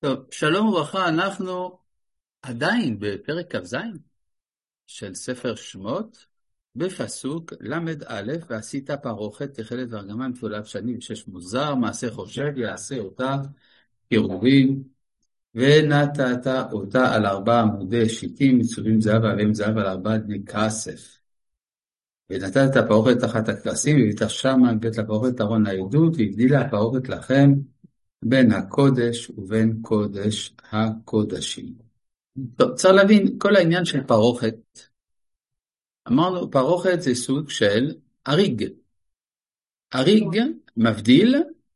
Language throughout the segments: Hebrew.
טוב, שלום וברכה, אנחנו עדיין בפרק כ"ז של ספר שמות, בפסוק ל"א, ועשית פרוכת תכלת וארגמן תולב שני ושש מוזר, מעשה חושב יעשה אותה קירובים, ונתת אותה על 4 עמודי שיטים, מצובים זהב ואבן זהב על 4 דני כסף. ונתת את הפרוכת תחת הכבשים, והבאת שמה בית לפרוכת ארון העדות, והבדילה הפרוכת לכם בין הקודש ובין קודש הקודשים. טוב, צריך להבין כל העניין של פרוכת. אמרנו, פרוכת זה סוג של אריג. אריג מבדיל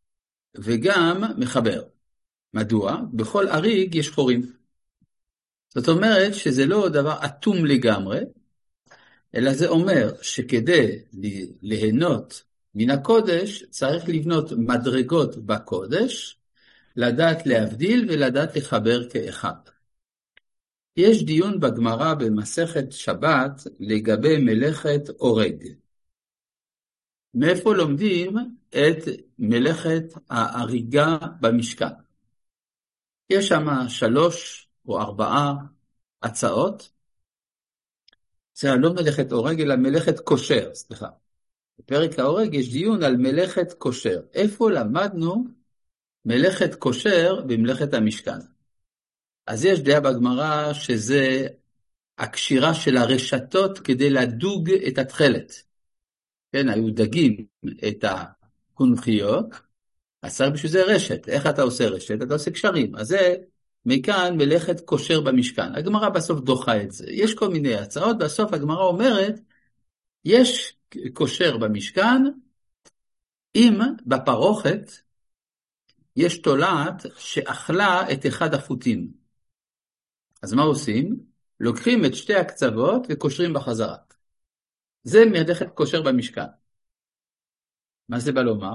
וגם מחבר. מדוע? בכל אריג יש חורים. זאת אומרת שזה לא דבר אטום לגמרי, אלא זה אומר שכדי ליהנות מן הקודש צריך לבנות מדרגות בקודש, לדעת להבדיל ולדעת לחבר כאחד. יש דיון בגמרא במסכת שבת לגבי מלאכת אורג. מאיפה לומדים את מלאכת האריגה במשכן? יש שם 3 או 4 הצעות. זה לא מלאכת אורג אלא מלאכת כושר, סליחה. בפרק האורג יש דיון על מלאכת כושר. איפה למדנו מלאכת כושר במלאכת המשכן? אז יש דעה בגמרא שזה הקשירה של הרשתות כדי לדוג את התכלת. כן, היו דגים את הקונכיות, אז צריך בשביל זה רשת. איך אתה עושה רשת? אתה עושה קשרים. אז זה מכאן מלאכת כושר במשכן. הגמרא בסוף דוחה את זה. יש כל מיני הצעות, בסוף הגמרא אומרת, יש כושר במשכן, אם בפרוכת יש תולעת שאכלה את אחד החוטים. אז מה עושים? לוקחים את 2 הקצוות וקושרים בחזרה. זה מלאכת כושר במשכן. מה זה בא לומר?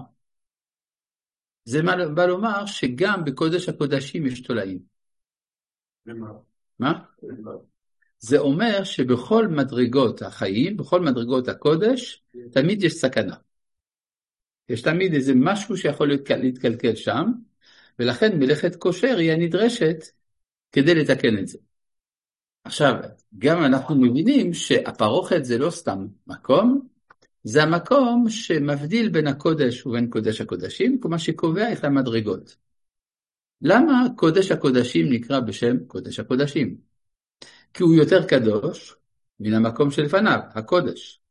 זה בא לומר שגם בקודש הקודשים יש תולעים. מה? זה אומר שבכל מדרגות החיים, בכל מדרגות הקודש, תמיד יש סכנה. יש תמיד איזה משהו שיכול להתקלקל שם, ולכן מלאכת כושר היא הנדרשת כדי לתקן את זה. עכשיו, גם אנחנו מבינים שהפרוכת זה לא סתם מקום, זה המקום שמבדיל בין הקודש ובין קודש הקודשים, כמו שקובע את המדרגות. למה קודש הקודשים נקרא בשם קודש הקודשים? כי הוא יותר קדוש מן המקום שלפניו, הקודש.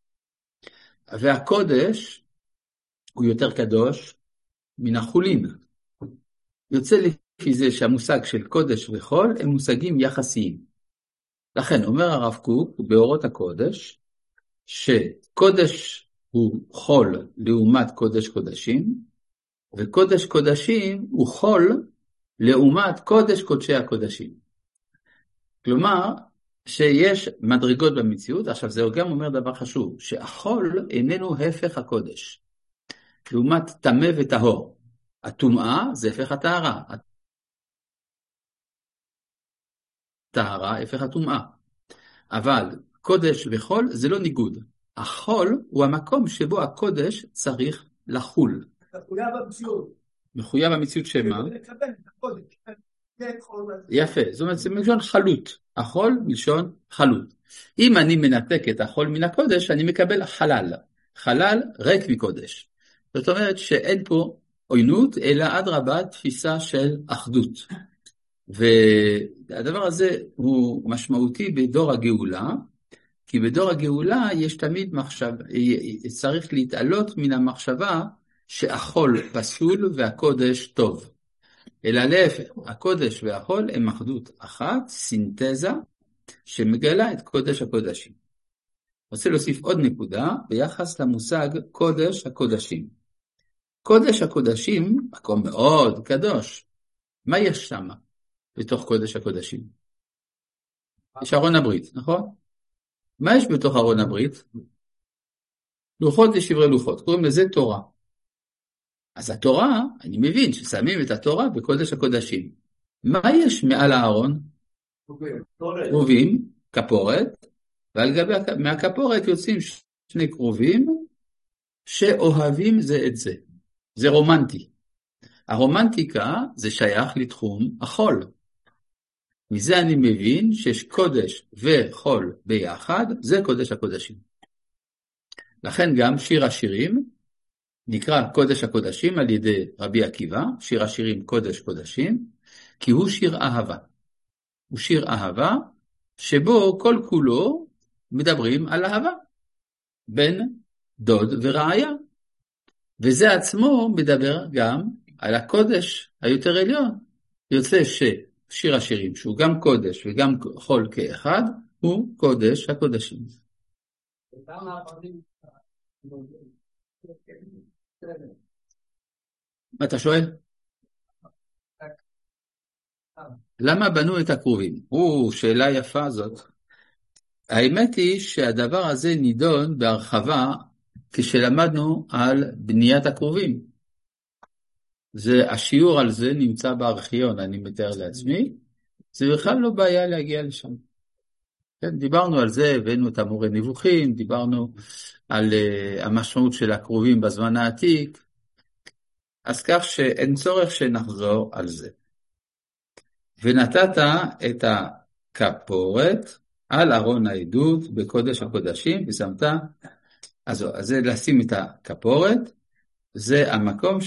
והקודש הוא יותר קדוש מן החולין. יוצא לפי זה שהמושג של קודש וחול הם מושגים יחסיים. לכן אומר הרב קוק באורות הקודש, שקודש הוא חול לעומת קודש קודשים, וקודש קודשים הוא חול לעומת קודש קודשי הקודשים. כלומר, שיש מדרגות במציאות. עכשיו זה גם אומר דבר חשוב, שהחול איננו הפך הקודש. לעומת טמא וטהור. הטומאה זה הפך הטהרה. הטהרה הפך הטומאה. אבל קודש וחול זה לא ניגוד. החול הוא המקום שבו הקודש צריך לחול. מחויב במציאות. מחויב במציאות שמה? לקבל את הקודש. יפה, זאת אומרת זה מלשון חלות. החול מלשון חלות. אם אני מנתק את החול מן הקודש, אני מקבל חלל. חלל ריק מקודש. זאת אומרת שאין פה עוינות, אלא אדרבה תפיסה של אחדות. והדבר הזה הוא משמעותי בדור הגאולה, כי בדור הגאולה יש תמיד צריך להתעלות מן המחשבה שהחול פסול והקודש טוב. אלא להפך, הקודש והחול הם אחדות אחת, סינתזה, שמגלה את קודש הקודשים. רוצה להוסיף עוד נקודה ביחס למושג קודש הקודשים. קודש הקודשים, מקום מאוד קדוש. מה יש שם בתוך קודש הקודשים? יש ארון הברית, נכון? מה יש בתוך ארון הברית? לוחות ושברי לוחות, קוראים לזה תורה. אז התורה, אני מבין ששמים את התורה בקודש הקודשים. מה יש מעל הארון? כרובים, כפורת, ועל גבי מהכפורת יוצאים 2 כרובים שאוהבים זה את זה. זה רומנטי. הרומנטיקה זה שייך לתחום החול. מזה אני מבין שיש קודש וחול ביחד, זה קודש הקודשים. לכן גם שיר השירים נקרא קודש הקודשים על ידי רבי עקיבא, שיר השירים קודש קודשים, כי הוא שיר אהבה. הוא שיר אהבה שבו כל כולו מדברים על אהבה בין דוד ורעיה. וזה עצמו מדבר גם על הקודש היותר עליון. יוצא ששיר השירים, שהוא גם קודש וגם חול כאחד, הוא קודש הקודשים. מה אתה שואל? למה בנו את הכרובים? שאלה יפה זאת. האמת היא שהדבר הזה נידון בהרחבה כשלמדנו על בניית הכרובים. השיעור על זה נמצא בארכיון, אני מתאר לעצמי. זה בכלל לא בעיה להגיע לשם. כן, דיברנו על זה, הבאנו את המורה נבוכים, דיברנו על המשמעות של הכרובים בזמן העתיק, אז כך שאין צורך שנחזור על זה. ונתת את הכפורת על ארון העדות בקודש הקודשים, ושמת, אז זה לשים את הכפורת, זה המקום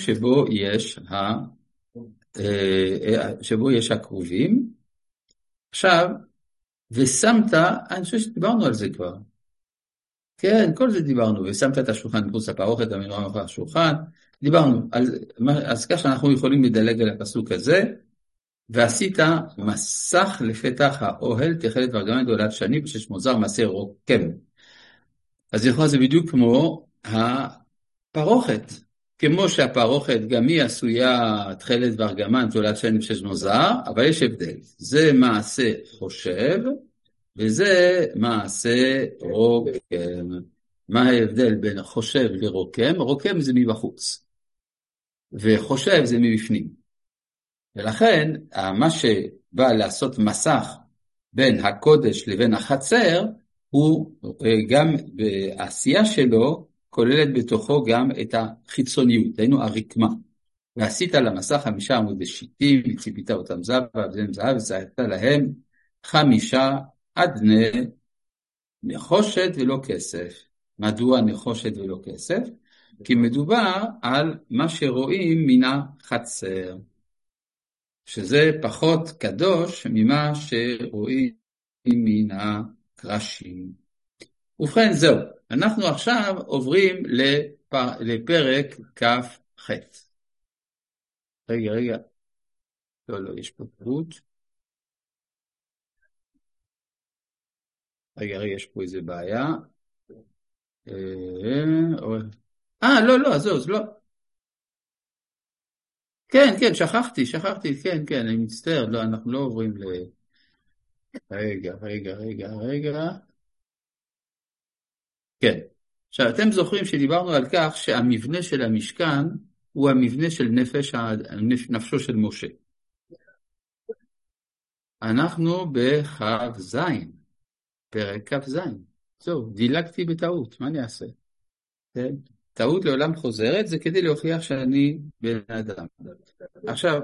שבו יש הכרובים. עכשיו, ושמת, אני חושב שדיברנו על זה כבר. כן, כל זה דיברנו, ושמת את השולחן מחוץ לפרוכת, המנורה מחוץ לשולחן, דיברנו. אז כך שאנחנו יכולים לדלג על הפסוק הזה, ועשית מסך לפתח האוהל, תכלת וארגמן תולת שני, בשש מוזר מעשה רוקם. אז יכול זה בדיוק כמו הפרוכת. כמו שהפרוכת גם היא עשויה תכלת וארגמן תולת שני בשש מוזר, אבל יש הבדל. זה מעשה חושב, וזה מעשה רוקם. מה ההבדל בין חושב לרוקם? רוקם זה מבחוץ, וחושב זה מבפנים. ולכן, מה שבא לעשות מסך בין הקודש לבין החצר, הוא גם בעשייה שלו, כוללת בתוכו גם את החיצוניות, היינו הרקמה. ועשית למסך 5 עמודי שיטים, וציפית אותם זהב, ועבדים זהב, וציירת להם 5 אדני נחושת ולא כסף. מדוע נחושת ולא כסף? כי מדובר על מה שרואים מן החצר, שזה פחות קדוש ממה שרואים מן הקרשים. ובכן זהו, אנחנו עכשיו עוברים לפרק כ"ח. רגע, לא, יש פה טעות. רגע, יש פה איזה בעיה. לא, אז לא. כן, שכחתי, כן, אני מצטער, לא, אנחנו לא עוברים רגע. כן, עכשיו, אתם זוכרים שדיברנו על כך שהמבנה של המשכן הוא המבנה של נפשו של משה. אנחנו בכ"ז, פרק כ"ז. זהו, דילגתי בטעות, מה אני אעשה? כן? טעות לעולם חוזרת, זה כדי להוכיח שאני בן אדם. עכשיו,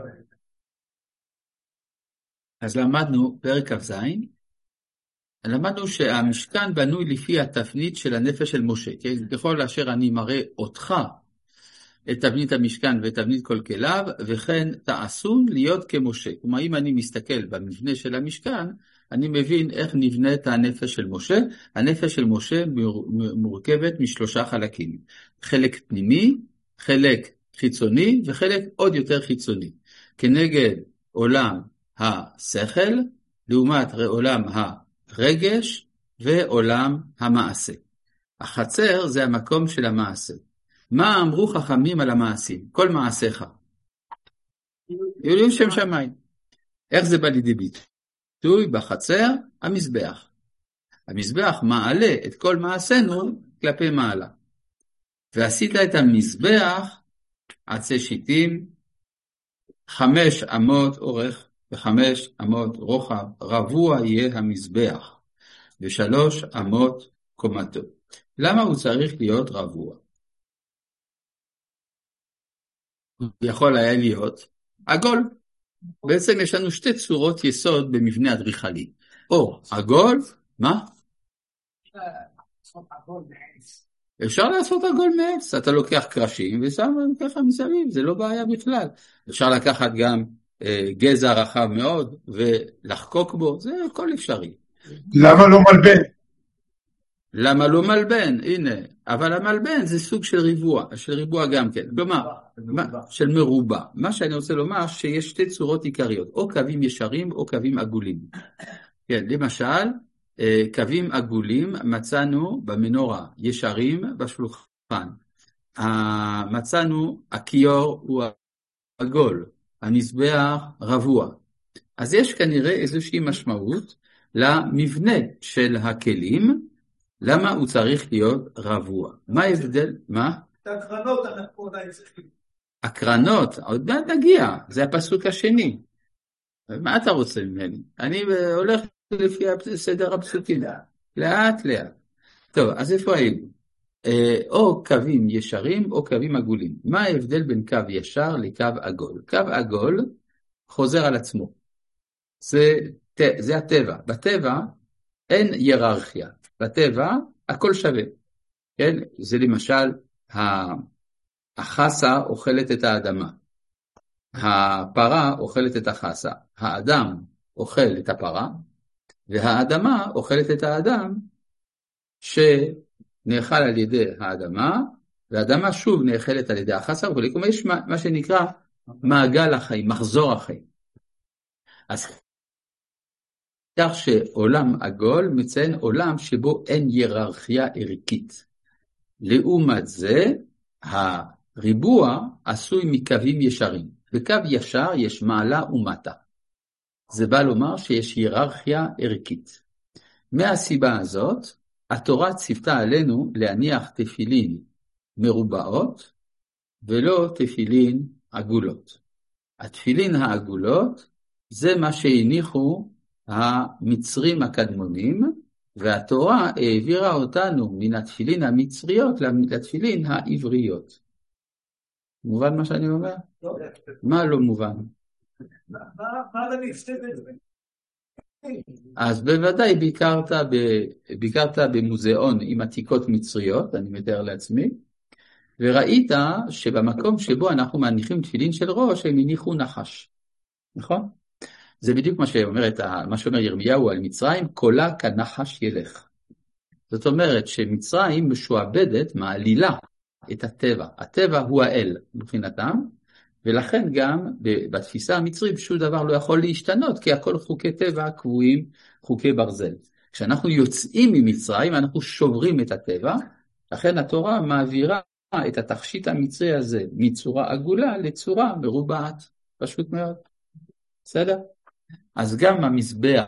אז למדנו פרק כ"ז, למדנו שהמשכן בנוי לפי התפנית של הנפש של משה. ככל אשר אני מראה אותך את תבנית המשכן ואת תבנית כל כליו, וכן תעשו להיות כמשה. כלומר, אם אני מסתכל במבנה של המשכן, אני מבין איך נבנית הנפש של משה. הנפש של משה מורכבת מ3 חלקים. חלק פנימי, חלק חיצוני וחלק עוד יותר חיצוני. כנגד עולם השכל, לעומת עולם הרגש ועולם המעשה. החצר זה המקום של המעשה. מה אמרו חכמים על המעשים? כל מעשיך יהיו שם שמיים. איך זה בא לידי ביטוי? בחצר המזבח. המזבח מעלה את כל מעשינו כלפי מעלה. ועשית את המזבח עצי שיטים, 5 אמות אורך ו5 אמות רוחב, רבוע יהיה המזבח, ו3 אמות קומתו. למה הוא צריך להיות רבוע? יכול היה להיות עגול. בעצם יש לנו שתי צורות יסוד במבנה אדריכלי. או עגול, מה? אפשר לעשות עגול מעץ, אתה לוקח קרשים ושם ככה מסביב, זה לא בעיה בכלל. אפשר לקחת גם גזע רחב מאוד ולחקוק בו, זה הכל אפשרי. למה לא מלבן? למה לא מלבן? הנה, אבל המלבן זה סוג של ריבוע גם כן, כלומר, של מרובע. מה שאני רוצה לומר שיש שתי צורות עיקריות, או קווים ישרים או קווים עגולים. כן, למשל, קווים עגולים מצאנו במנורה, ישרים בשולחן. מצאנו הכיור הוא עגול, המזבח רבוע. אז יש כנראה איזושהי משמעות למבנה של הכלים, למה הוא צריך להיות רבוע. מה ההבדל? מה? את הקרנות אנחנו עדיין צריכים. הקרנות, עוד מעט נגיע, זה הפסוק השני. מה אתה רוצה ממני? אני הולך לפי סדר הפסוקים, לאט לאט. טוב, אז איפה היינו? או קווים ישרים או קווים עגולים. מה ההבדל בין קו ישר לקו עגול? קו עגול חוזר על עצמו. זה הטבע. בטבע אין היררכיה. בטבע הכל שווה. כן? זה למשל, החסה אוכלת את האדמה. הפרה אוכלת את החסה. האדם אוכל את הפרה, והאדמה אוכלת את האדם שנאכל על ידי האדמה, והאדמה שוב נאכלת על ידי החסה, וכלומר יש מה שנקרא מעגל החיים, מחזור החיים. אז כך שעולם עגול מציין עולם שבו אין היררכיה ערכית. לעומת זה, הריבוע עשוי מקווים ישרים. בקו ישר יש מעלה ומטה. זה בא לומר שיש היררכיה ערכית. מהסיבה הזאת, התורה ציוותה עלינו להניח תפילין מרובעות, ולא תפילין עגולות. התפילין העגולות, זה מה שהניחו המצרים הקדמונים, והתורה העבירה אותנו מן התפילין המצריות לתפילין העבריות. מובן מה שאני אומר? מה לא מובן? מה אתה נפסד את זה? אז בוודאי ביקרת במוזיאון עם עתיקות מצריות, אני מתאר לעצמי, וראית שבמקום שבו אנחנו מניחים תפילין של ראש, הם הניחו נחש. נכון? זה בדיוק מה שאומר ירמיהו על מצרים, קולה כנחש ילך. זאת אומרת שמצרים משועבדת, מעלילה את הטבע. הטבע הוא האל מבחינתם, ולכן גם בתפיסה המצרית שום דבר לא יכול להשתנות, כי הכל חוקי טבע קבועים, חוקי ברזל. כשאנחנו יוצאים ממצרים, אנחנו שוברים את הטבע, לכן התורה מעבירה את התכשיט המצרי הזה מצורה עגולה לצורה מרובעת. פשוט מאוד. בסדר? אז גם המזבח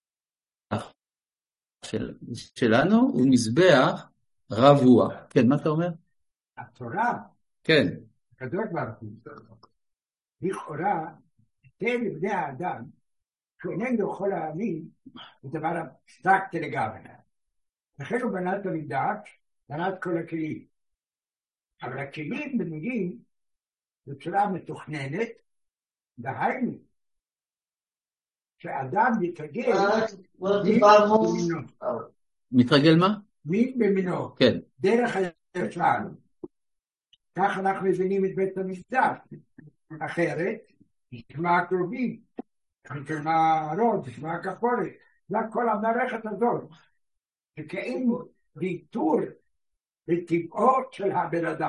שלנו הוא מזבח רבוע. כן, מה אתה אומר? התורה, כן. הקדוש ברוך הוא, לכאורה, תן לבני האדם, שאיננו יכול להאמין, הוא דבר אבסטרקטי לגמרי. לכן הוא בנה את המקדש, בנה את כל הכלים. אבל הכלים בנויים בצורה מתוכננת, דהיינו, שאדם יתרגל מין במינו. מתרגל מה? מין במינו. כן. דרך הישר. כך אנחנו מבינים את בית המקדש. אחרת, נשמע הקרובים, נשמע הרוד, נשמע הכפורת. זה כל המערכת הזאת. שכאילו ויתור בטבעו של הבן אדם.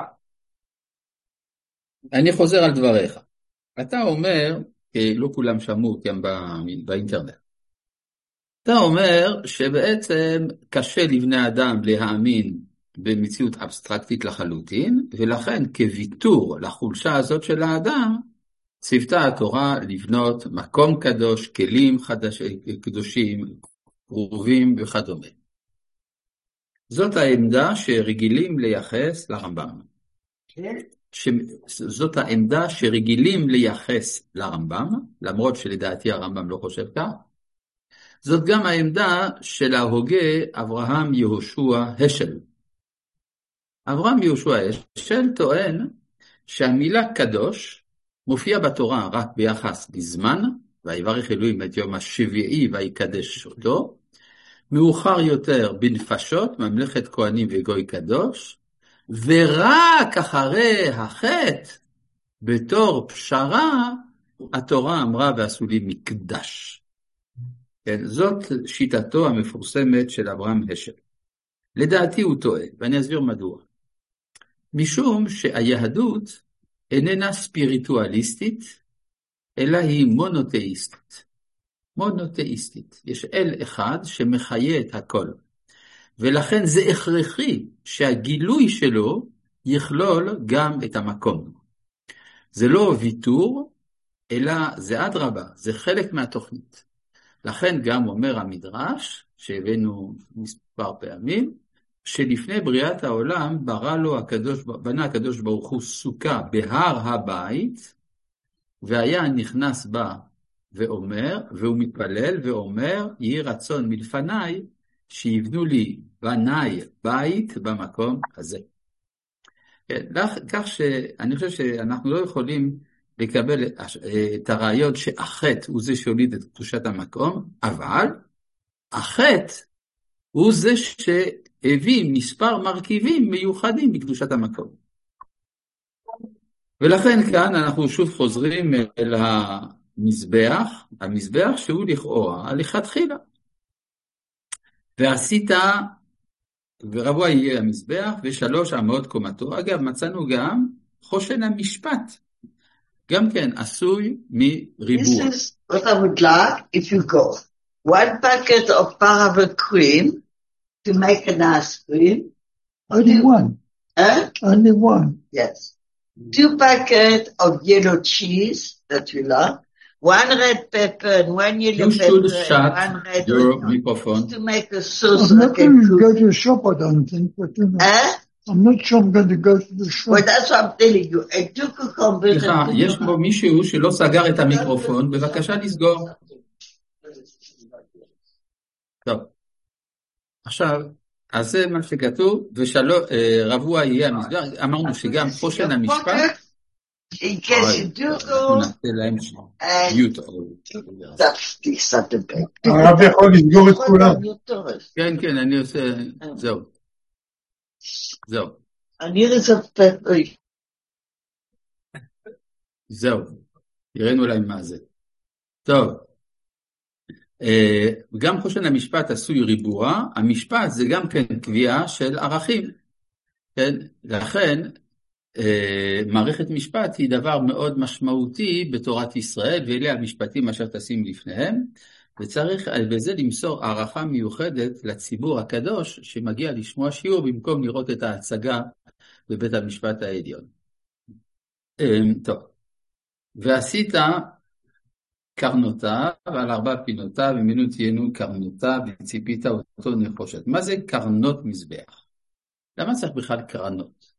אני חוזר על דבריך. אתה אומר, כי לא כולם שמעו גם באינטרנט. אתה אומר שבעצם קשה לבני אדם להאמין במציאות אבסטרקטית לחלוטין, ולכן כוויתור לחולשה הזאת של האדם, ציוותה התורה לבנות מקום קדוש, כלים קדושים, קרובים וכדומה. זאת העמדה שרגילים לייחס לרמב"ם. זאת העמדה שרגילים לייחס לרמב"ם, למרות שלדעתי הרמב"ם לא חושב כך. זאת גם העמדה של ההוגה אברהם יהושע השל. אברהם יהושע השל טוען שהמילה קדוש מופיעה בתורה רק ביחס לזמן, ויברך אלוהים את יום השביעי ויקדש אותו, מאוחר יותר בנפשות, ממלכת כהנים וגוי קדוש, ורק אחרי החטא, בתור פשרה, התורה אמרה ועשו לי מקדש. כן, זאת שיטתו המפורסמת של אברהם השל. לדעתי הוא טועה, ואני אסביר מדוע. משום שהיהדות איננה ספיריטואליסטית, אלא היא מונותאיסטית. מונותאיסטית. יש אל אחד שמחיה את הכל. ולכן זה הכרחי שהגילוי שלו יכלול גם את המקום. זה לא ויתור, אלא זה אדרבה, זה חלק מהתוכנית. לכן גם אומר המדרש, שהבאנו מספר פעמים, שלפני בריאת העולם בנה הקדוש ברוך הוא סוכה בהר הבית, והיה נכנס בה ואומר, והוא מתפלל ואומר, יהי רצון מלפניי, שיבנו לי בניי בית במקום הזה. כך שאני חושב שאנחנו לא יכולים לקבל את הרעיון שהחטא הוא זה שהוליד את קדושת המקום, אבל החטא הוא זה שהביא מספר מרכיבים מיוחדים בקדושת המקום. ולכן כאן אנחנו שוב חוזרים אל המזבח שהוא לכאורה לכתחילה. ועשית, ורבוע יהיה המזבח, ושלוש אמות קומתו. אגב, מצאנו גם חושן המשפט. גם כן עשוי מריבוע. This is what I would like if you go. 1 packet of paraffin cream to make an ice cream. Only one. Huh? Only one. Yes. 2 packets of yellow cheese that you love. 1 red pepper and 1 yellow You pepper should and 1 shut red your onion. microphone. To make a sauce I'm I not can going to cook. go to the shop, I don't think, but you know, Huh? I'm not sure I'm going to go to the shop. Well, that's what I'm telling you. And 2 cucumbers סליחה, and 2 יש פה מישהו שלא סגר את המיקרופון, בבקשה לסגור. טוב. עכשיו, אז זה מה שכתוב, ורבוע יהיה המזבח, אמרנו שגם חושן המשפט, in case you do אנחנו go, נעשה להם and מיוט. that's the Saturday. הרב יכול לסגור את כולם. כן, כן, אני עושה, זהו. אני רצפת, זהו, הראינו להם מה זה. טוב, גם חושן המשפט עשוי ריבוע, המשפט זה גם כן קביעה של ערכים, כן? לכן מערכת משפט היא דבר מאוד משמעותי בתורת ישראל, ואלה המשפטים אשר תשים לפניהם, וצריך בזה למסור הערכה מיוחדת לציבור הקדוש שמגיע לשמוע שיעור במקום לראות את ההצגה בבית המשפט העליון. טוב. ועשית קרנותיו על 4 פינותיו, ומנו תהיינו קרנותיו, וציפית אותו נחושת. מה זה קרנות מזבח? למה צריך בכלל קרנות?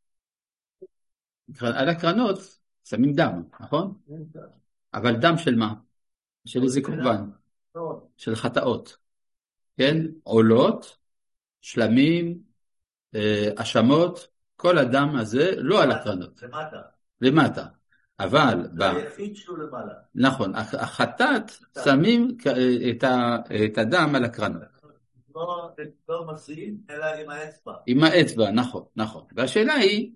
על הקרנות שמים דם, נכון? אבל דם של מה? של איזה קורבן? של חטאות. כן? עולות, שלמים, אשמות, כל הדם הזה לא על הקרנות. למטה. אבל היחיד שהוא למעלה. נכון, החטאת שמים את הדם על הקרנות. לא מסיעים, אלא עם האצבע. עם האצבע, נכון. והשאלה היא,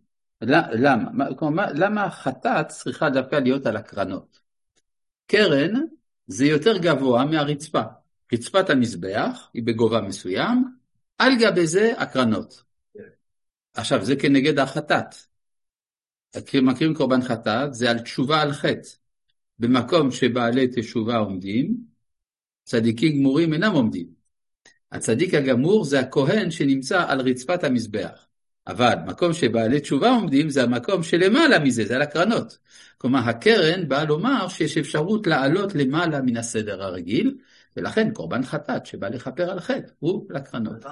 למה החטאת צריכה דווקא להיות על הקרנות? קרן זה יותר גבוה מהרצפה. רצפת המזבח היא בגובה מסוים, על גבי זה הקרנות. עכשיו, זה כנגד החטאת. מכירים קורבן חטאת, זה על תשובה על חטא. במקום שבעלי תשובה עומדים, צדיקים גמורים אינם עומדים. הצדיק הגמור זה הכהן שנמצא על רצפת המזבח. אבל מקום שבעלי תשובה עומדים, זה המקום שלמעלה מזה, זה על הקרנות. כלומר, הקרן באה לומר שיש אפשרות לעלות למעלה מן הסדר הרגיל, ולכן קורבן חטאת שבא לכפר על חטא, הוא לקרנות.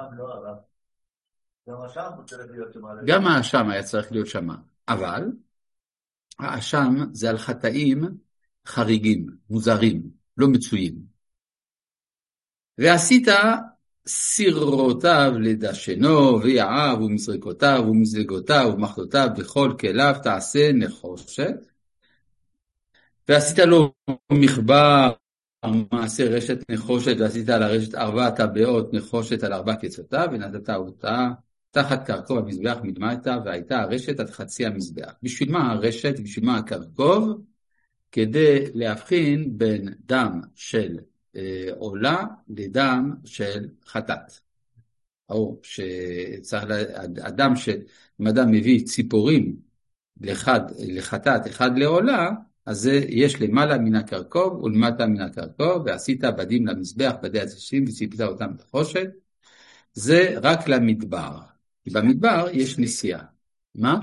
גם האשם היה צריך להיות שם, אבל האשם זה על חטאים חריגים, מוזרים, לא מצויים. ועשית סירותיו לדשנו, ויעיו ומזרקותיו ומזלגותיו ומחלותיו בכל כליו תעשה נחושת. ועשית לו מחבר מעשה רשת נחושת, ועשית על הרשת 4 טבעות נחושת על 4 קצותיו, ונתת אותה תחת קרקוב המזבח מדמטה, והייתה הרשת עד חצי המזבח. בשביל מה הרשת? בשביל מה הקרקוב? כדי להבחין בין דם של עולה לדם של חטאת. או שצריך, אדם אם אדם מביא ציפורים לחטאת אחד לעולה, אז יש למעלה מן הקרקוב ולמטה מן הקרקוב, ועשית בדים למזבח בדי הזשים וציפית אותם בחושת. זה רק למדבר. במדבר יש נסיעה. מה?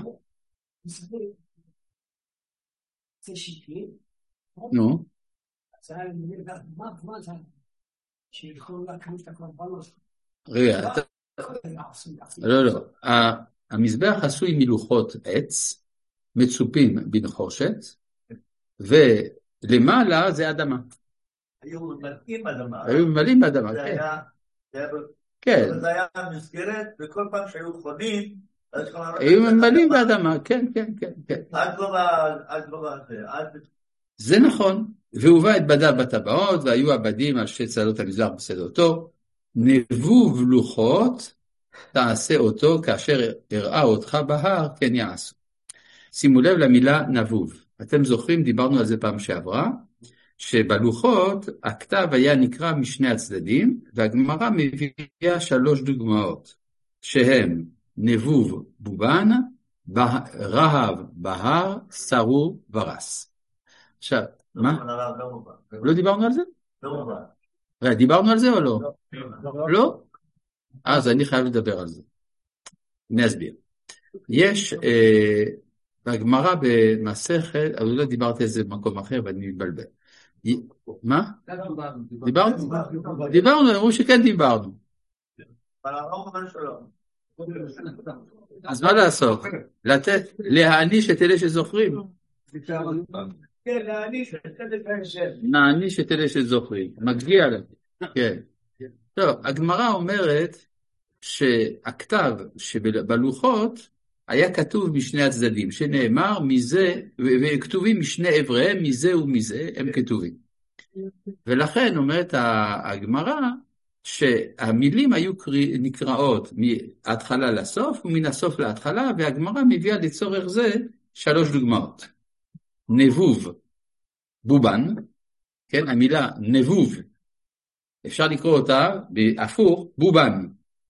זה שקלי? נו. זה היה מה זה? שיכולו להקריב את הקורבנות. רגע, לא. המזבח עשוי מלוחות עץ, מצופים בנחושת, ולמעלה זה אדמה. היו ממלאים אדמה. היו ממלאים באדמה, כן. זה היה מסגרת, וכל פעם שהיו חונים, היו ממלאים באדמה, כן. עד גובה זה. זה נכון. והובא את בדיו בטבעות, והיו הבדים על 2 צלעות המזבח בסדרתו. נבוב לוחות תעשה אותו, כאשר הראה אותך בהר, כן יעשו. שימו לב למילה נבוב. אתם זוכרים, דיברנו על זה פעם שעברה, שבלוחות הכתב היה נקרא משני הצדדים, והגמרא מביאה 3 דוגמאות, שהם נבוב בובן, רהב בהר, סרור ורס. עכשיו, מה? לא דיברנו על זה? לא. דיברנו על זה או לא? לא? אז אני חייב לדבר על זה. נסביר. יש בגמרא במסכת, אבל לא דיברתי על זה במקום אחר ואני מתבלבל. מה? דיברנו, אמרו שכן דיברנו. אז מה לעשות? להעניש את אלה שזוכרים. נעניש את אלה שזוכרים. מגיע להם. כן. טוב, הגמרא אומרת שהכתב שבלוחות היה כתוב משני הצדדים, שנאמר מזה, וכתובים משני עבריהם, מזה ומזה, הם כתובים. ולכן אומרת הגמרא, שהמילים היו נקראות מההתחלה לסוף, ומן הסוף להתחלה, והגמרא מביאה לצורך זה 3 דוגמאות. נבוב, בובן, כן, המילה נבוב, אפשר לקרוא אותה בהפוך, בובן,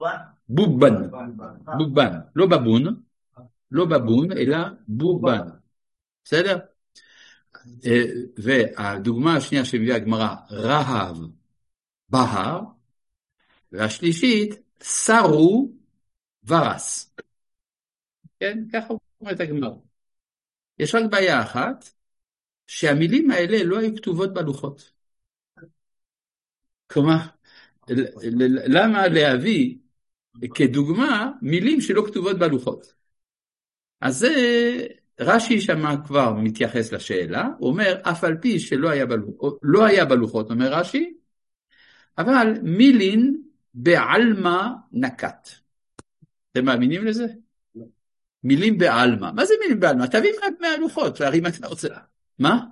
לא בבון, לא בבון, אלא בובן. בסדר? והדוגמה השנייה שמביאה הגמרא, רהב בהר, והשלישית, סרו ורס. כן? ככה אומרת הגמרא. יש רק בעיה אחת, שהמילים האלה לא היו כתובות בלוחות. כלומר, למה להביא כדוגמה מילים שלא כתובות בלוחות? אז זה רש"י שמה כבר מתייחס לשאלה, הוא אומר אף על פי שלא היה בלוחות, אומר רש"י, אבל מילין בעלמא נקט. אתם מאמינים לזה? מילים בעלמא. מה זה מילים בעלמא? תביא רק מהלוחות, הרי מה אתה רוצה? מה?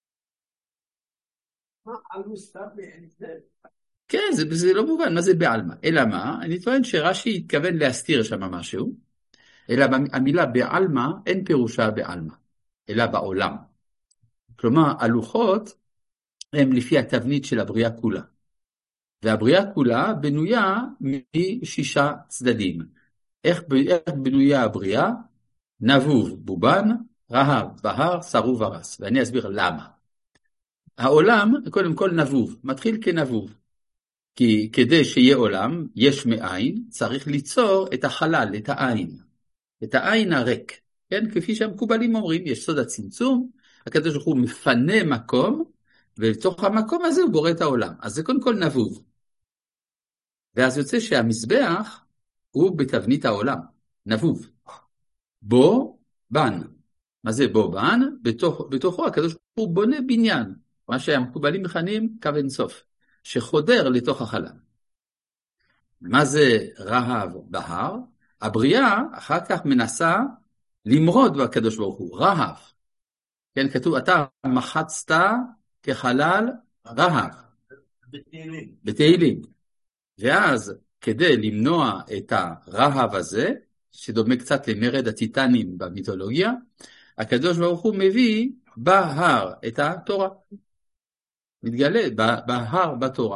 כן, זה לא מובן, מה זה בעלמא? אלא מה? אני טוען שרש"י התכוון להסתיר שם משהו, אלא המילה בעלמא אין פירושה בעלמא, אלא בעולם. כלומר, הלוחות הם לפי התבנית של הבריאה כולה. והבריאה כולה בנויה מ6 צדדים. איך בנויה הבריאה? נבוב, בובן, רהב, בהר, סרו ורס. ואני אסביר למה. העולם, קודם כל נבוב, מתחיל כנבוב. כי כדי שיהיה עולם, יש מאין, צריך ליצור את החלל, את העין. את העין הריק. כן? כפי שהמקובלים אומרים, יש סוד הצמצום, הקדוש ברוך הוא מפנה מקום, ולתוך המקום הזה הוא בורא את העולם. אז זה קודם כל נבוב. ואז יוצא שהמזבח הוא בתבנית העולם, נבוב. בו בן. מה זה בו בן? בתוכו הקדוש ברוך הוא בונה בניין, מה שהמקובלים מכנים קו אינסוף, שחודר לתוך החלל. מה זה רהב בהר? הבריאה אחר כך מנסה למרוד בקדוש ברוך הוא, רהב. כן, כתוב, אתה מחצת כחלל רהב. בתהילים. ואז כדי למנוע את הרהב הזה, שדומה קצת למרד הטיטנים במיתולוגיה, הקדוש ברוך הוא מביא בהר את התורה. מתגלה בהר בתורה.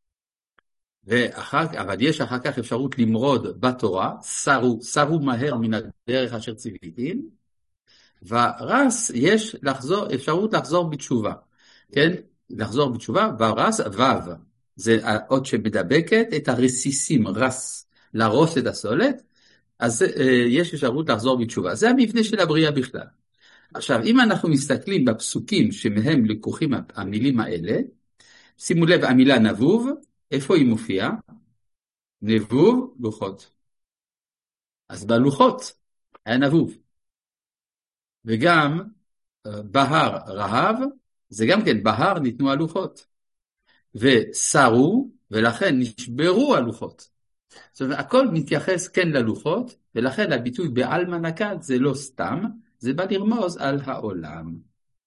אבל יש אחר כך אפשרות למרוד בתורה, סרו מהר מן הדרך אשר ציוויתים, ורס יש אפשרות לחזור בתשובה. כן? לחזור בתשובה, ורס וו. זה האות שמדבקת את הרסיסים, רס, לרוס את הסולת, אז יש אפשרות לחזור בתשובה. זה המבנה של הבריאה בכלל. עכשיו, אם אנחנו מסתכלים בפסוקים שמהם לקוחים המילים האלה, שימו לב, המילה נבוב, איפה היא מופיעה? נבוב, לוחות. אז בלוחות היה נבוב. וגם בהר רהב, זה גם כן, בהר ניתנו הלוחות. וסרו, ולכן נשברו הלוחות. זאת אומרת, הכל מתייחס כן ללוחות, ולכן הביטוי בעלמא נקט זה לא סתם, זה בא לרמוז על העולם.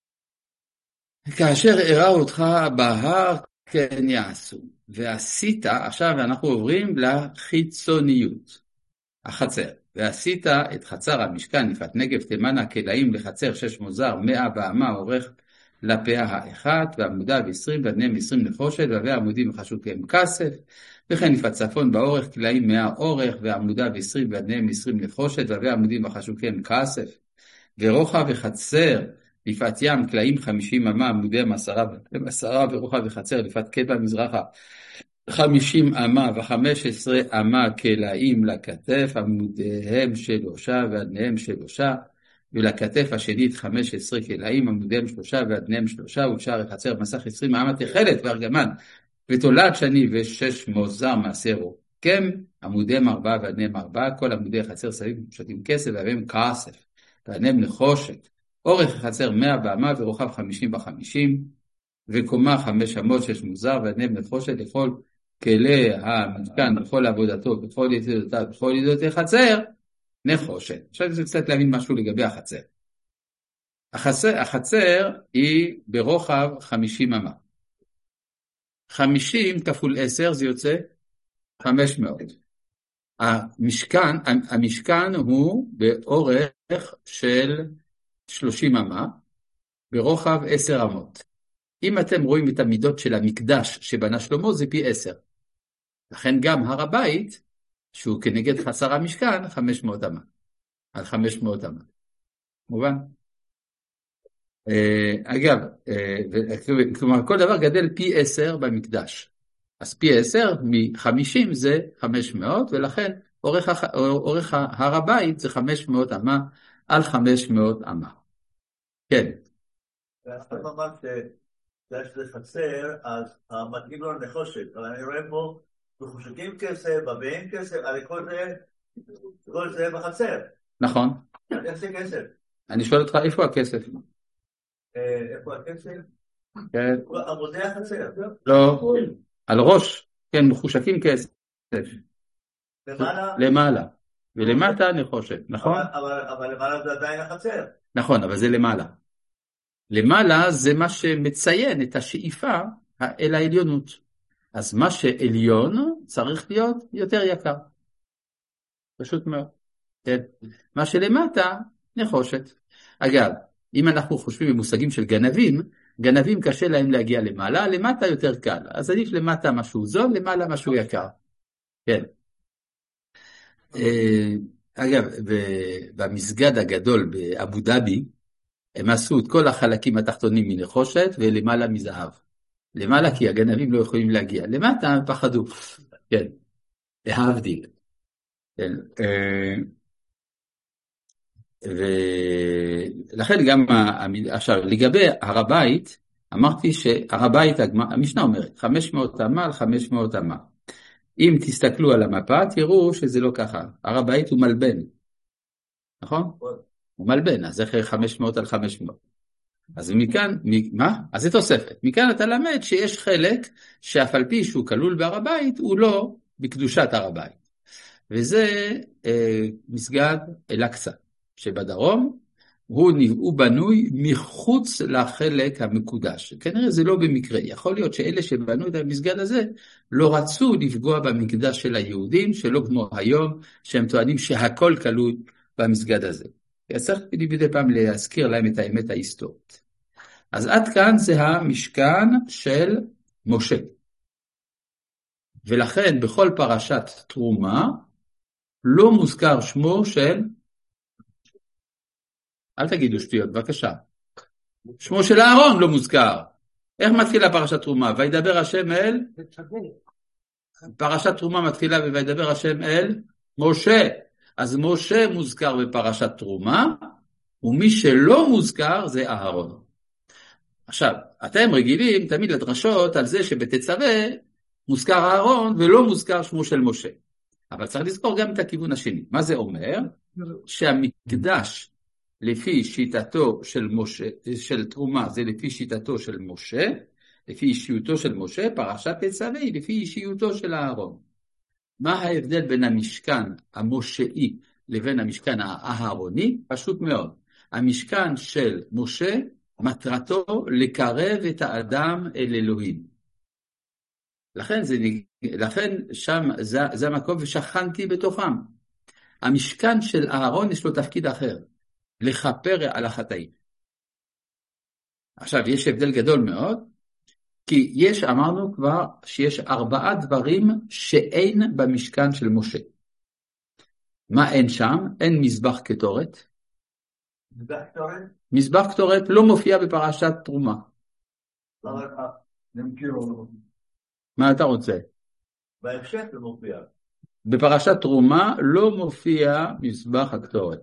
כאשר הראה אותך בהר, כן יעשו. ועשית, עכשיו אנחנו עוברים לחיצוניות. החצר. ועשית את חצר המשכן, נפת נגב, תימנה, כלאים לחצר 6 מוזר, 100 באמה, אורך לפאה האחת, ועמודיו 20, ועדניהם 20 נחושת, והעמודים חשוקיהם כסף, וכן נפת צפון באורך, כלאים 100 אורך, ועמודיו 20, ועדניהם 20 נחושת, והעמודים חשוקיהם כסף, ורוחב וחצר, לפת ים, כלאים 50 אמה, עמודיהם 10, ורוחב וחצר, לפת קדמה מזרחה, 50 אמה ו15 אמה כלאים לכתף, עמודיהם 3 ועדניהם 3, ולכתף השנית 15 כלאים, עמודיהם 3 ועדניהם 3, ובשער החצר מסך 20 אמה תכלת וארגמן, ותולד שני ו6 מוזר מעשר רוקם, עמודיהם 4 ועדניהם 4, כל עמודי החצר סביב שותים כסף, ועליהם כסף, ועדניהם נחושת, אורך החצר 100 באמה ורוחב 50 ב50, וקומה 5 אמות 6 מוזר, ועדניהם נחושת לכל כלי המשכן, בכל עבודתו, בכל ידידותיו, בכל ידידותי חצר, נחושת. עכשיו אני רוצה קצת להבין משהו לגבי החצר. החצר היא ברוחב 50 אמה. 50 כפול 10 זה יוצא 500. המשכן הוא באורך של 30 אמה, ברוחב 10 אמות. אם אתם רואים את המידות של המקדש שבנה שלמה, זה פי 10. לכן גם הר הבית, שהוא כנגד חצר המשכן, 500 אמה. על 500 אמה. מובן? אגב, כלומר, כל דבר גדל פי 10 במקדש. אז פי 10 מ-50 זה 500, ולכן אורך הר הבית זה 500 אמה על 500 אמה. כן. ואתה אמרת שיש לחצר, אז מתאים לו נחושת, אבל אני רואה פה מחושקים כסף, בבאים כסף, הרי כל זה בחצר. נכון. איך זה כסף? אני שואל אותך, איפה הכסף? איפה הכסף? כן. עמודי החצר. לא, על ראש, כן, מחושקים כסף. למעלה? למעלה. ולמטה נחושת, נכון? אבל למעלה זה עדיין החצר. נכון, אבל זה למעלה. למעלה זה מה שמציין את השאיפה אל העליונות. אז מה שעליון צריך להיות יותר יקר. פשוט מאוד. כן. מה שלמטה נחושת. אגב, אם אנחנו חושבים במושגים של גנבים, גנבים קשה להם להגיע למעלה, למטה יותר קל. אז עדיף למטה משהו זול, למעלה משהו יקר. כן. אגב, במסגד הגדול באבו דאבי, הם עשו את כל החלקים התחתונים מנחושת ולמעלה מזהב. למעלה כי הגנבים לא יכולים להגיע. למטה הם פחדו. כן. להבדיל. כן. ולכן גם עכשיו לגבי הר הבית, אמרתי שהר הבית, המשנה אומרת 500 אמה על 500 אמה. אם תסתכלו על המפה תראו שזה לא ככה. הר הבית הוא מלבן, נכון? הוא מלבן, אז איך 500 על 500? אז מכאן, מה? אז זה תוספת. מכאן אתה למד שיש חלק שאף על פי שהוא כלול בהר הבית הוא לא בקדושת הר הבית. וזה מסגד אל-אקצא, שבדרום הוא בנוי מחוץ לחלק המקודש. כנראה זה לא במקרה, יכול להיות שאלה שבנו את המסגד הזה לא רצו לפגוע במקדש של היהודים, שלא כמו היום שהם טוענים שהכל כלול במסגד הזה. צריך מדי פעם להזכיר להם את האמת ההיסטורית. אז עד כאן זה המשכן של משה. ולכן בכל פרשת תרומה לא מוזכר שמו של, אל תגידו שטויות, בבקשה. שמו של אהרון לא מוזכר. איך מתחילה פרשת תרומה? וידבר השם אל? פרשת תרומה מתחילה וידבר השם אל משה. אז משה מוזכר בפרשת תרומה, ומי שלא מוזכר זה אהרון. עכשיו, אתם רגילים תמיד לדרשות על זה שבתצווה מוזכר אהרון ולא מוזכר שמו של משה. אבל צריך לזכור גם את הכיוון השני. מה זה אומר? שהמקדש לפי שיטתו של משה, של תרומה, זה לפי שיטתו של משה, לפי אישיותו של משה, פרשת תצווה היא לפי אישיותו של אהרון. מה ההבדל בין המשכן המושאי לבין המשכן האהרוני? פשוט מאוד. המשכן של משה מטרתו לקרב את האדם אל אלוהים. לכן שם זה המקום ושכנתי בתוכם. המשכן של אהרון יש לו תפקיד אחר, לכפר על החטאים. עכשיו יש הבדל גדול מאוד, כי אמרנו כבר שיש 4 דברים שאין במשכן של משה. מה אין שם? אין מזבח קטורת. מזבח קטורת? מזבח קטורת לא מופיע בפרשת תרומה. מה אתה רוצה? בהמשך זה מופיע. בפרשת תרומה לא מופיע מזבח הקטורת.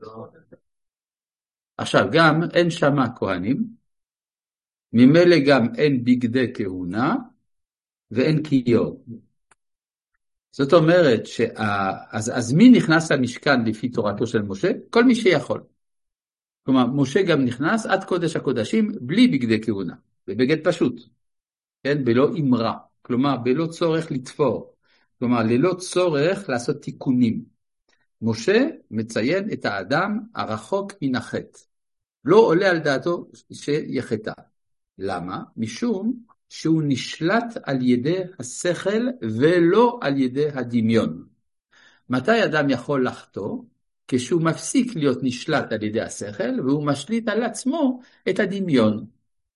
עכשיו גם אין שם כהנים, ממילא גם אין בגדי כהונה ואין כיור. זאת אומרת, אז מי נכנס למשכן לפי תורתו של משה? כל מי שיכול. כלומר, משה גם נכנס עד קודש הקודשים בלי בגדי כהונה, בבגד פשוט, כן? בלא אמרה, כלומר, בלא צורך לתפור, כלומר, ללא צורך לעשות תיקונים. משה מציין את האדם הרחוק מן החטא, לא עולה על דעתו שיחטא. למה? משום שהוא נשלט על ידי השכל ולא על ידי הדמיון. מתי אדם יכול לחטוא? כשהוא מפסיק להיות נשלט על ידי השכל והוא משליט על עצמו את הדמיון.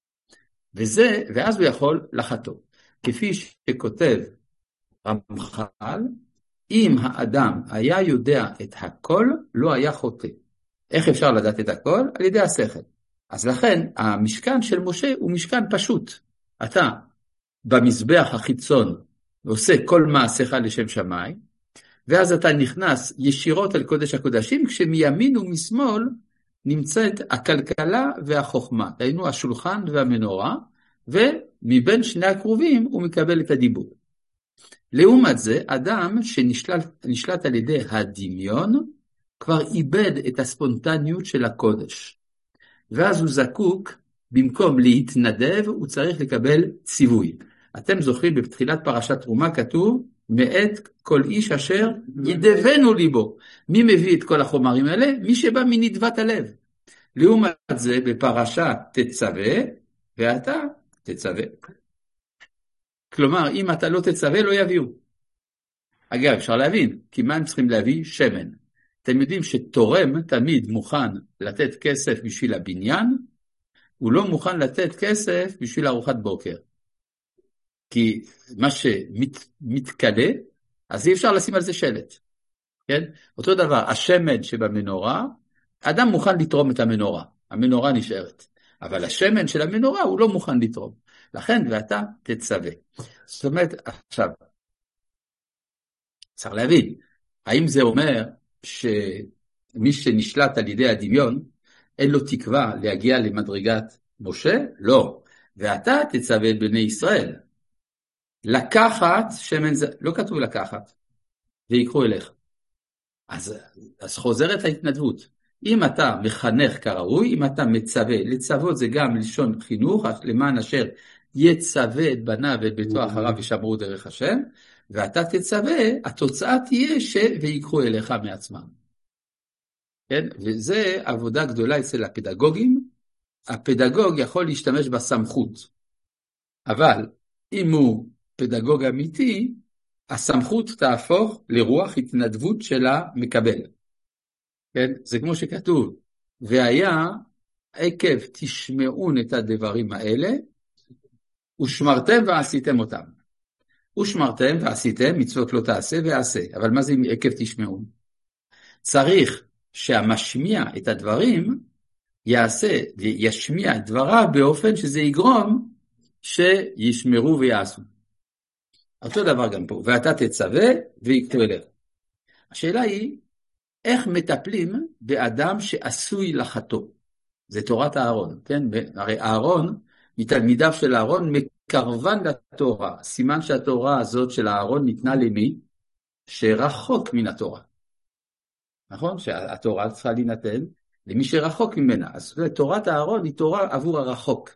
ואז הוא יכול לחטוא. כפי שכותב רמח"ל, אם האדם היה יודע את הכל, לא היה חוטא. איך אפשר לדעת את הכל? על ידי השכל. אז לכן המשכן של משה הוא משכן פשוט. אתה במזבח החיצון עושה כל מעשיך לשם שמיים, ואז אתה נכנס ישירות אל קודש הקודשים, כשמימין ומשמאל נמצאת הכלכלה והחוכמה, דהיינו השולחן והמנורה, ומבין שני הקרובים הוא מקבל את הדיבור. לעומת זה, אדם שנשלט על ידי הדמיון, כבר איבד את הספונטניות של הקודש. ואז הוא זקוק, במקום להתנדב, הוא צריך לקבל ציווי. אתם זוכרים, בתחילת פרשת תרומה כתוב, מאת כל איש אשר ידבנו ליבו. מי מביא את כל החומרים האלה? מי שבא מנדבת הלב. לעומת זה, בפרשת תצווה, ואתה תצווה. כלומר, אם אתה לא תצווה, לא יביאו. אגב, אפשר להבין, כי מה הם צריכים להביא? שמן. אתם יודעים שתורם תמיד מוכן לתת כסף בשביל הבניין, הוא לא מוכן לתת כסף בשביל ארוחת בוקר. כי מה שמתקלה, אז אי אפשר לשים על זה שלט. כן? אותו דבר, השמן שבמנורה, אדם מוכן לתרום את המנורה, המנורה נשארת. אבל השמן של המנורה הוא לא מוכן לתרום. לכן, ואתה תצווה. זאת אומרת, עכשיו, צריך להבין, האם זה אומר שמי שנשלט על ידי הדמיון, אין לו תקווה להגיע למדרגת משה? לא. ואתה תצווה את בני ישראל. לקחת שמן זה, לא כתוב לקחת, ויקחו אליך. אז חוזרת ההתנדבות. אם אתה מחנך כראוי, אם אתה מצווה, לצוות זה גם לשון חינוך, למען אשר יצווה את בניו ואת ביתו אחריו ושמרו דרך השם, ואתה תצווה, התוצאה תהיה ויקחו אליך מעצמם. כן? וזה עבודה גדולה אצל הפדגוגים. הפדגוג יכול להשתמש בסמכות, אבל אם הוא פדגוג אמיתי, הסמכות תהפוך לרוח התנדבות של המקבל. כן? זה כמו שכתוב, והיה עקב תשמעון את הדברים האלה, ושמרתם ועשיתם אותם. ושמרתם ועשיתם, מצוות לא תעשה ועשה. אבל מה זה עקב תשמעון? צריך שהמשמיע את הדברים יעשה וישמיע את דבריו באופן שזה יגרום שישמרו ויעשו. אותו דבר גם פה, ואתה תצווה ויקחו אליך. השאלה היא, איך מטפלים באדם שעשוי לחטוא? זה תורת אהרון, כן? הרי אהרון, מתלמידיו של אהרון, מקרבן לתורה. סימן שהתורה הזאת של אהרון ניתנה למי? שרחוק מן התורה. נכון? שהתורה צריכה להינתן למי שרחוק ממנה. אז תורת אהרון היא תורה עבור הרחוק.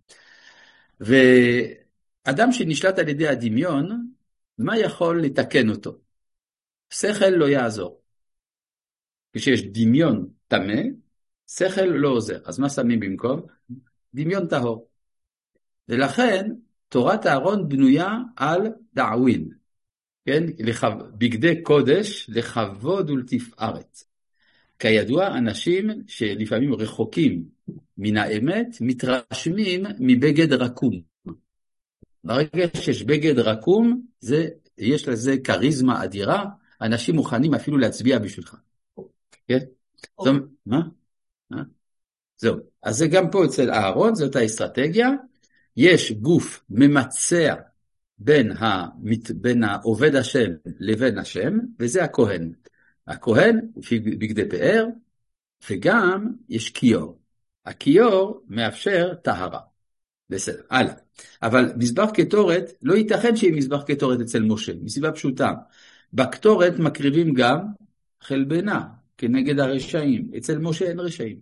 ואדם שנשלט על ידי הדמיון, מה יכול לתקן אותו? שכל לא יעזור. כשיש דמיון תמה, שכל לא עוזר. אז מה שמים במקום? דמיון טהור. ולכן תורת אהרון בנויה על דעווין. כן? בגדי קודש לכבוד ולתפארת. כידוע, אנשים שלפעמים רחוקים מן האמת, מתרשמים מבגד רקום. ברגע שיש בגד רקום, יש לזה קריזמה אדירה, אנשים מוכנים אפילו להצביע בשבילך. כן? מה? זהו. אז זה גם פה אצל אהרון, זאת האסטרטגיה. יש גוף ממצע בין העובד השם לבין השם, וזה הכהן. הכהן בגדי פאר, וגם יש כיור. הכיור מאפשר טהרה. בסדר, הלאה. אבל מזבח קטורת, לא ייתכן שיהיה מזבח קטורת אצל משה, מסיבה פשוטה. בקטורת מקריבים גם חלבנה, כנגד הרשעים. אצל משה אין רשעים.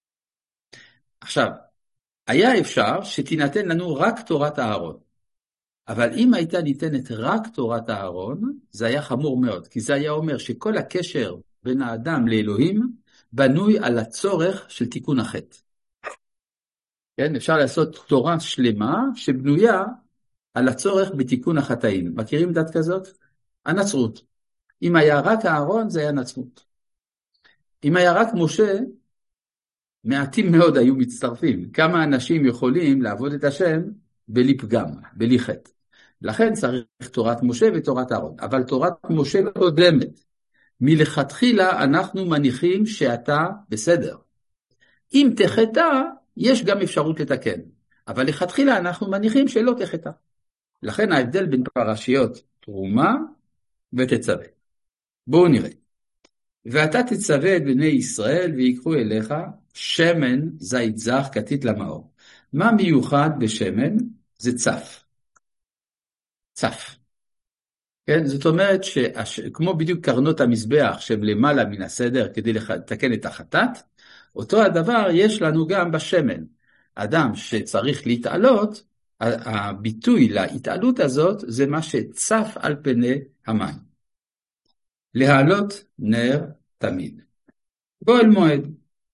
עכשיו, היה אפשר שתינתן לנו רק תורת אהרון. אבל אם הייתה ניתנת רק תורת אהרון, זה היה חמור מאוד, כי זה היה אומר שכל הקשר בין האדם לאלוהים בנוי על הצורך של תיקון החטא. כן? אפשר לעשות תורה שלמה שבנויה על הצורך בתיקון החטאים. מכירים דת כזאת? הנצרות. אם היה רק אהרון, זה היה נצרות. אם היה רק משה, מעטים מאוד היו מצטרפים. כמה אנשים יכולים לעבוד את השם בלי פגם, בלי חטא. לכן צריך תורת משה ותורת אהרון. אבל תורת משה קודמת. מלכתחילה אנחנו מניחים שאתה בסדר. אם תחטא, יש גם אפשרות לתקן. אבל לכתחילה אנחנו מניחים שלא תחטא. לכן ההבדל בין פרשיות תרומה ותצווה. בואו נראה. ואתה תצווה את בני ישראל ויקחו אליך שמן זית זך כתית למאור. מה מיוחד בשמן? זה צף. צף. כן? זאת אומרת שכמו בדיוק קרנות המזבח שהם למעלה מן הסדר כדי לתקן את החטאת, אותו הדבר יש לנו גם בשמן. אדם שצריך להתעלות, הביטוי להתעלות הזאת זה מה שצף על פני המים. להעלות נר תמיד. גואל מועד.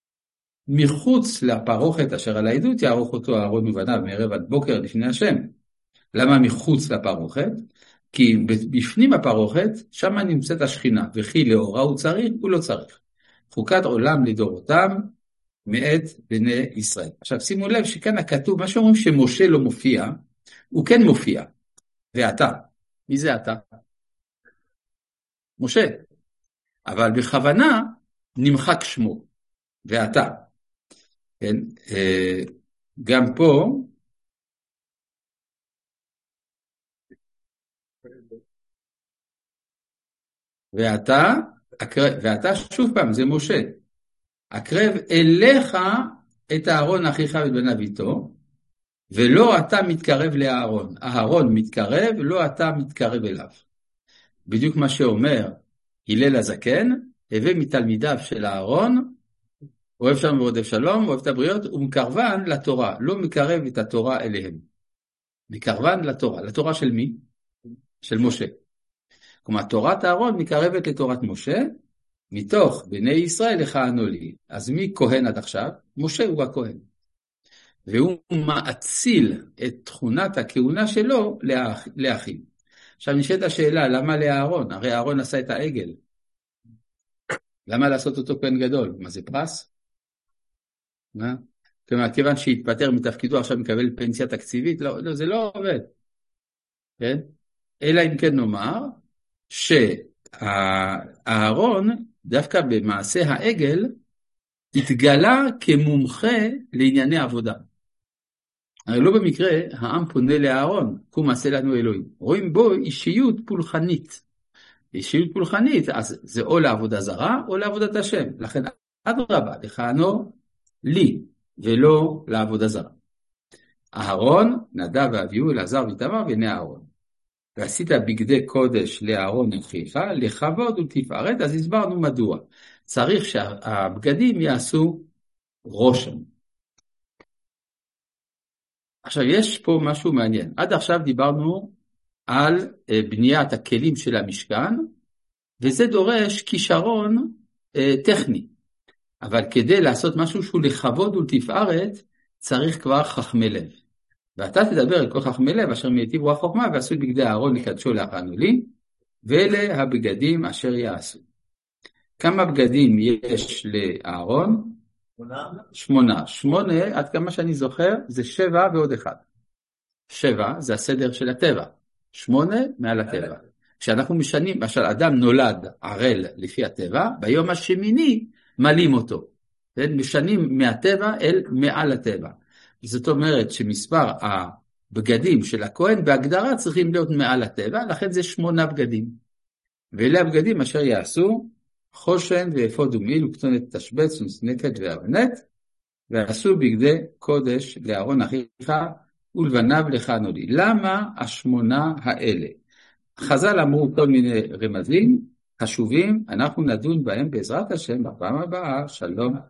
מחוץ לפרוכת אשר על העדות יערוך אותו אהרון ובניו מערב עד בוקר לפני השם. למה מחוץ לפרוכת? כי בפנים הפרוכת שם נמצאת השכינה, וכי לאורה הוא צריך, הוא לא צריך. חוקת עולם לדורותם מאת בני ישראל. עכשיו שימו לב שכאן הכתוב, מה שאומרים שמשה לא מופיע, הוא כן מופיע. ואתה, מי זה אתה? משה. אבל בכוונה נמחק שמו. ואתה. כן, גם פה, ואתה שוב פעם, זה משה. הקרב אליך את אהרון אחיך ואת בניו איתו, ולא אתה מתקרב לאהרון. אהרון מתקרב, לא אתה מתקרב אליו. בדיוק מה שאומר הלל הזקן, הווה מתלמידיו של אהרון, אוהב שם ועודף שלום, אוהב את הבריות, ומקרבן לתורה, לא מקרב את התורה אליהם. מקרבן לתורה. לתורה של מי? של משה. כלומר, תורת אהרון מקרבת לתורת משה, מתוך בני ישראל לכהנו לי. אז מי כהן עד עכשיו? משה הוא הכהן. והוא מאציל את תכונת הכהונה שלו לאחיו. עכשיו נשאלת השאלה, למה לאהרון? הרי אהרון עשה את העגל. למה לעשות אותו כהן גדול? מה זה פרס? כלומר, כיוון שהתפטר מתפקידו עכשיו מקבל פנסיה תקציבית, לא, זה לא עובד. כן? אלא אם כן נאמר, שהאהרון, דווקא במעשה העגל, התגלה כמומחה לענייני עבודה. הרי לא במקרה, העם פונה לאהרון, קום עשה לנו אלוהים. רואים בו אישיות פולחנית. אישיות פולחנית, אז זה או לעבודה זרה, או לעבודת השם. לכן, אדרבה, לכהנו לי, ולא לעבודה זרה. אהרון, נדב ואביהו, אלעזר ואיתמר, והנה אהרון. ועשית בגדי קודש לאהרון אחיך, לכבוד ולתפארת, אז הסברנו מדוע. צריך שהבגדים יעשו רושם. עכשיו, יש פה משהו מעניין. עד עכשיו דיברנו על בניית הכלים של המשכן, וזה דורש כישרון טכני. אבל כדי לעשות משהו שהוא לכבוד ולתפארת, צריך כבר חכמי לב. ואתה תדבר על כל חכמי לב אשר מיטיבו החוכמה, ועשו בגדי אהרון לקדשו להכנו לי, ואלה הבגדים אשר יעשו. כמה בגדים יש לאהרון? 8. 8, עד כמה שאני זוכר, זה 7 ועוד 1. 7 זה הסדר של הטבע. 8 מעל הטבע. כשאנחנו משנים, למשל אדם נולד ערל לפי הטבע, ביום השמיני מלים אותו. משנים מהטבע אל מעל הטבע. זאת אומרת שמספר הבגדים של הכהן בהגדרה צריכים להיות מעל הטבע, לכן זה 8 בגדים. ואלה הבגדים אשר יעשו חושן ואפוד ומיל וכתונת תשבץ וסנקת וארנט, ועשו בגדי קודש לאהרון אחיך ולבניו לכהנו לי. למה 8 האלה? חז"ל אמרו כל מיני רמזים חשובים, אנחנו נדון בהם בעזרת השם בפעם הבאה. שלום.